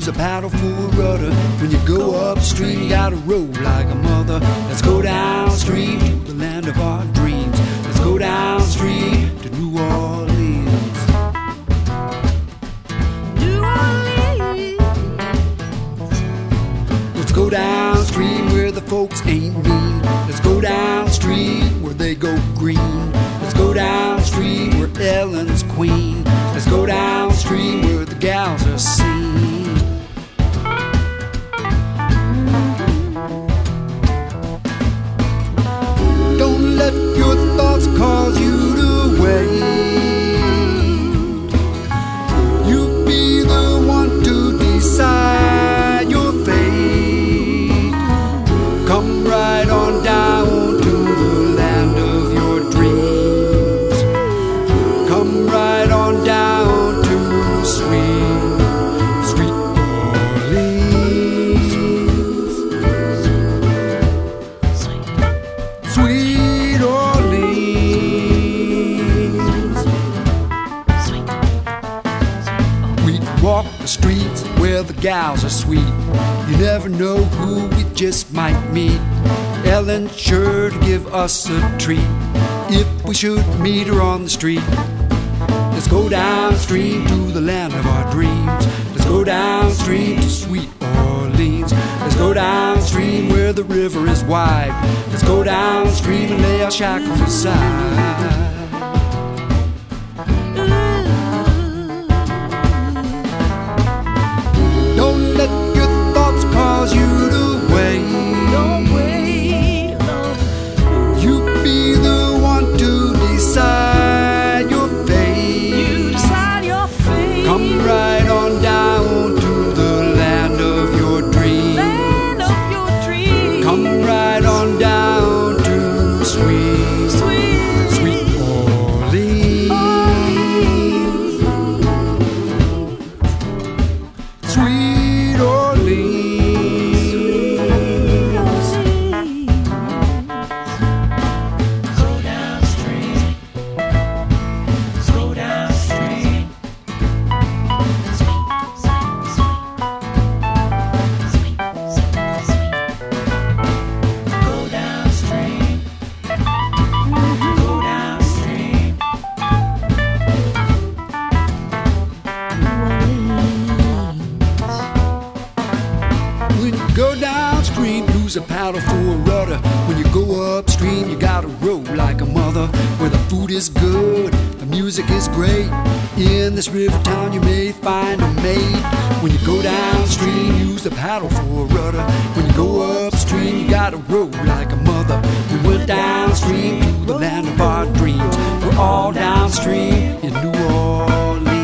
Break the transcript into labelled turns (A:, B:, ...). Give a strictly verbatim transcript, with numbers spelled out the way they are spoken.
A: use a paddle for a rudder. When you go upstream, you gotta roll like a mother. Let's go downstream to the land of our dreams. Let's go downstream to New Orleans.
B: New Orleans.
A: Let's go downstream where the folks ain't mean. Let's go downstream where they go green. Let's go downstream where Ellen's queen. Let's go downstream where the gals are seen. Don't let your thoughts cause you to wait. You be the one to decide your fate. Come right on down to the land of your dreams. Come right on down to sweet, sweet Orleans. Sweet Orleans. We walk the streets where the gals are sweet. You never know who we just might meet. Ellen's sure to give us a treat if we should meet her on the street. Let's go downstream to the land of our dreams. Let's go downstream to sweet Orleans. Let's go downstream where the river is wide. Let's go downstream and lay our shackles aside. Don't let your thoughts cause you to wait.
B: Don't wait, love.
A: You be the one to decide your fate.
B: You decide your fate.
A: Come right on down to the land of your dreams.
B: Land of your dreams.
A: Come right on down to sweet,
B: Sweet,
A: sweet Orleans. Sweet Orleans.
B: Go downstream. Go downstream. Go downstream. Go downstream.
A: When you go downstream, use a paddle for a rudder. When you go upstream, you gotta roll like a mother. Where the food is good, the music is great. In this river town, you may find a maid. When you go downstream, use the paddle for a rudder. When you go upstream, you gotta roll like a mother. We went downstream to the land of our dreams. We're all downstream in New Orleans.